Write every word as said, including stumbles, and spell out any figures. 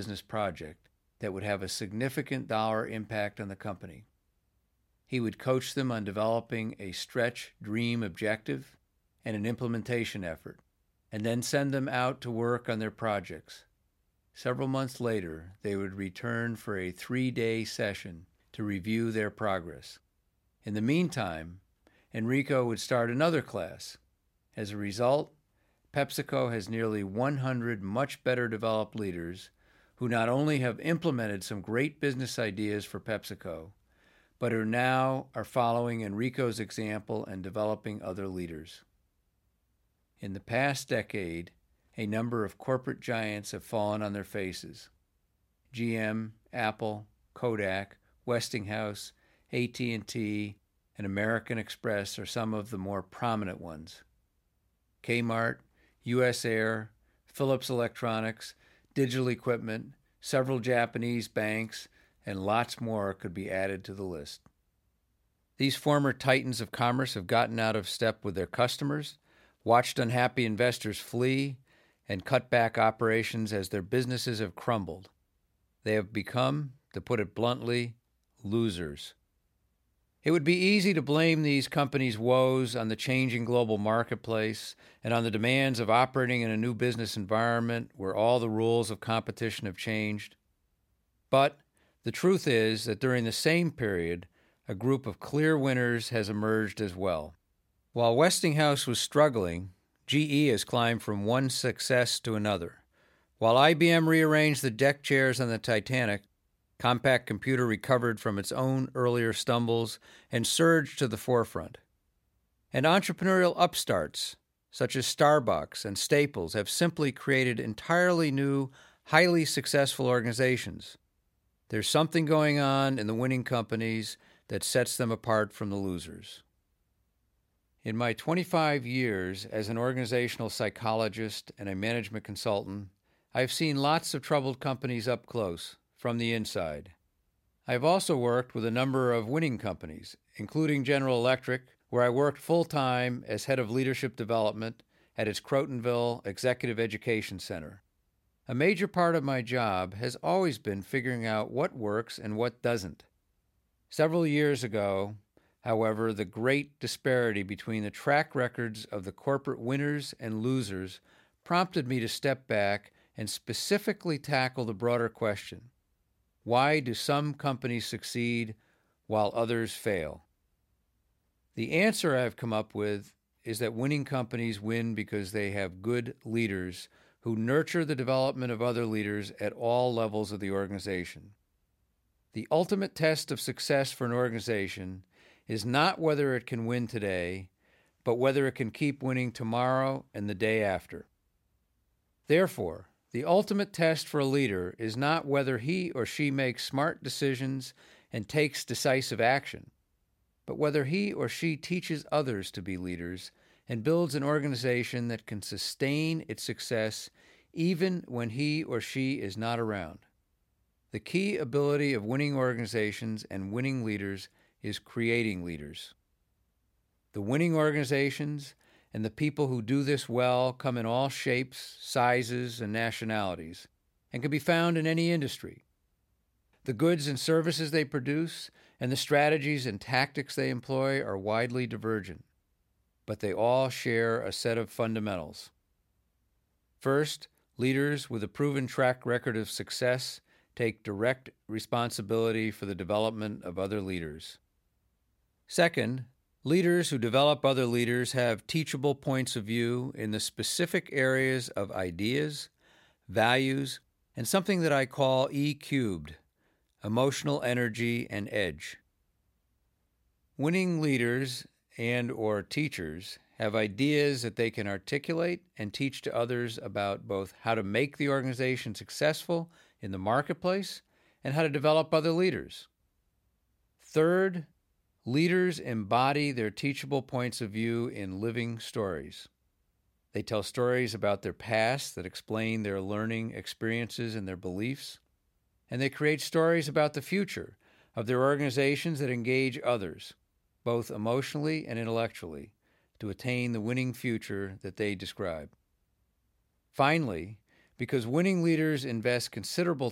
business project that would have a significant dollar impact on the company. He would coach them on developing a stretch dream objective and an implementation effort, and then send them out to work on their projects. Several months later, they would return for a three-day session to review their progress. In the meantime, Enrico would start another class. As a result, PepsiCo has nearly one hundred much better developed leaders who not only have implemented some great business ideas for PepsiCo, but who now are following Enrico's example and developing other leaders. In the past decade, a number of corporate giants have fallen on their faces. G M, Apple, Kodak, Westinghouse, A T and T, and American Express are some of the more prominent ones. Kmart, U S Air, Philips Electronics, Digital Equipment, several Japanese banks, and lots more could be added to the list. These former titans of commerce have gotten out of step with their customers, watched unhappy investors flee, and cut back operations as their businesses have crumbled. They have become, to put it bluntly, losers. It would be easy to blame these companies' woes on the changing global marketplace and on the demands of operating in a new business environment where all the rules of competition have changed. But the truth is that during the same period, a group of clear winners has emerged as well. While Westinghouse was struggling, G E has climbed from one success to another. While I B M rearranged the deck chairs on the Titanic, Compaq Computer recovered from its own earlier stumbles and surged to the forefront. And entrepreneurial upstarts, such as Starbucks and Staples, have simply created entirely new, highly successful organizations. There's something going on in the winning companies that sets them apart from the losers. In my twenty-five years as an organizational psychologist and a management consultant, I've seen lots of troubled companies up close, from the inside. I've also worked with a number of winning companies, including General Electric, where I worked full-time as head of leadership development at its Crotonville Executive Education Center. A major part of my job has always been figuring out what works and what doesn't. Several years ago, however, the great disparity between the track records of the corporate winners and losers prompted me to step back and specifically tackle the broader question: why do some companies succeed while others fail? The answer I've come up with is that winning companies win because they have good leaders who nurture the development of other leaders at all levels of the organization. The ultimate test of success for an organization is not whether it can win today, but whether it can keep winning tomorrow and the day after. Therefore, the ultimate test for a leader is not whether he or she makes smart decisions and takes decisive action, but whether he or she teaches others to be leaders and builds an organization that can sustain its success even when he or she is not around. The key ability of winning organizations and winning leaders is creating leaders. The winning organizations and the people who do this well come in all shapes, sizes, and nationalities, and can be found in any industry. The goods and services they produce and the strategies and tactics they employ are widely divergent, but they all share a set of fundamentals. First, leaders with a proven track record of success take direct responsibility for the development of other leaders. Second, leaders who develop other leaders have teachable points of view in the specific areas of ideas, values, and something that I call E cubed, emotional energy and edge. Winning leaders and or teachers have ideas that they can articulate and teach to others about both how to make the organization successful in the marketplace and how to develop other leaders. Third, leaders embody their teachable points of view in living stories. They tell stories about their past that explain their learning experiences and their beliefs, and they create stories about the future of their organizations that engage others, both emotionally and intellectually, to attain the winning future that they describe. Finally, because winning leaders invest considerable